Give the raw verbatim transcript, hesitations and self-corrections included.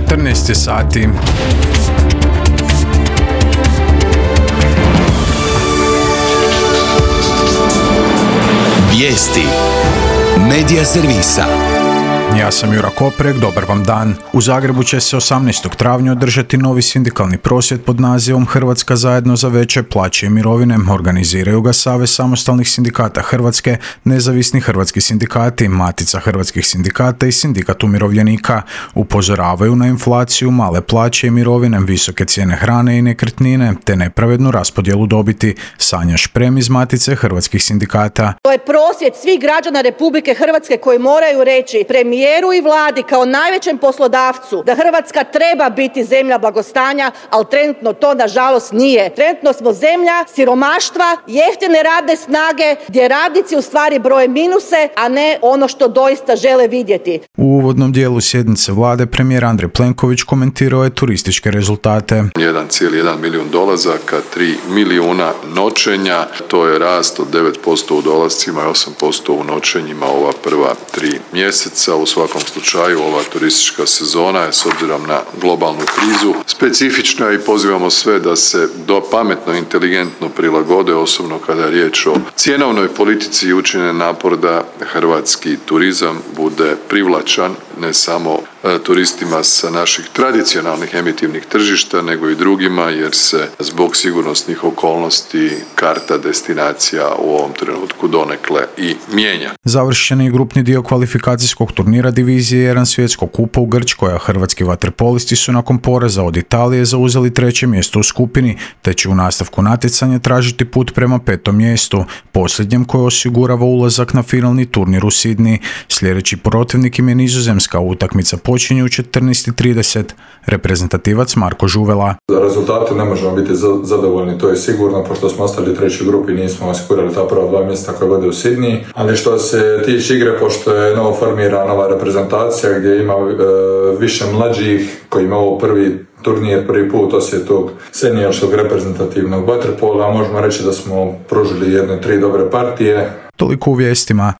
četrnaest sati. Vijesti Medija servisa. Ja sam Jura Koprek, dobar vam dan. U Zagrebu će se osamnaestog travnja održati novi sindikalni prosvjed pod nazivom Hrvatska zajedno za veće plaće i mirovine. Organiziraju ga Savez samostalnih sindikata Hrvatske, Nezavisni hrvatski sindikati, Matica hrvatskih sindikata i Sindikat umirovljenika. Upozoravaju na inflaciju, male plaće i mirovine, visoke cijene hrane i nekretnine, te nepravednu raspodjelu dobiti. Sanja Šprem iz Matice hrvatskih sindikata. To je prosvjed svih građana Republike Hrvatske koji moraju reći premijeru i vladi kao najvećem poslodavcu da Hrvatska treba biti zemlja blagostanja, ali trenutno to nažalost nije. Trenutno smo zemlja siromaštva, jeftine radne snage, gdje radnici u stvari broje minuse, a ne ono što doista žele vidjeti. U uvodnom dijelu sjednice vlade premijer Andrej Plenković komentirao je turističke rezultate. jedan zarez jedan milijun dolazaka, tri milijuna noćenja, to je rast od devet posto u dolascima i osam posto u noćenjima ova prva tri mjeseca. U svakom slučaju ova turistička sezona je s obzirom na globalnu krizu specifična i pozivamo sve da se do pametno, inteligentno prilagode, osobno kada je riječ o cjenovnoj politici i učine napor da hrvatski turizam bude privlačan ne samo turistima sa naših tradicionalnih emitivnih tržišta, nego i drugima, jer se zbog sigurnosnih okolnosti karta destinacija u ovom trenutku donekle i mijenja. Završen je grupni dio kvalifikacijskog turnira divizije jedan svjetskog kupa u Grčkoj, a hrvatski vaterpolisti su nakon poraza od Italije zauzeli treće mjesto u skupini, te će u nastavku natjecanja tražiti put prema petom mjestu, posljednjem koje osigurava ulazak na finalni turnir u Sidni. Sljedeći protivnik im je Nizozemska, utakmica počinje u četrnaest i trideset. Reprezentativac Marko Žuvela. Za rezultate ne možemo biti zadovoljni, to je sigurno, pošto smo ostali u trećoj grupi, nismo osigurali ta prva dva mjesta koje vode u Sidniji. Ali što se tiče igre, pošto je novo formirana nova reprezentacija gdje ima e, više mlađih koji ima ovo prvi turnir, prvi put osim tog seniorskog reprezentativnog vaterpola, možemo reći da smo pružili jedne tri dobre partije. Toliko u vijestima.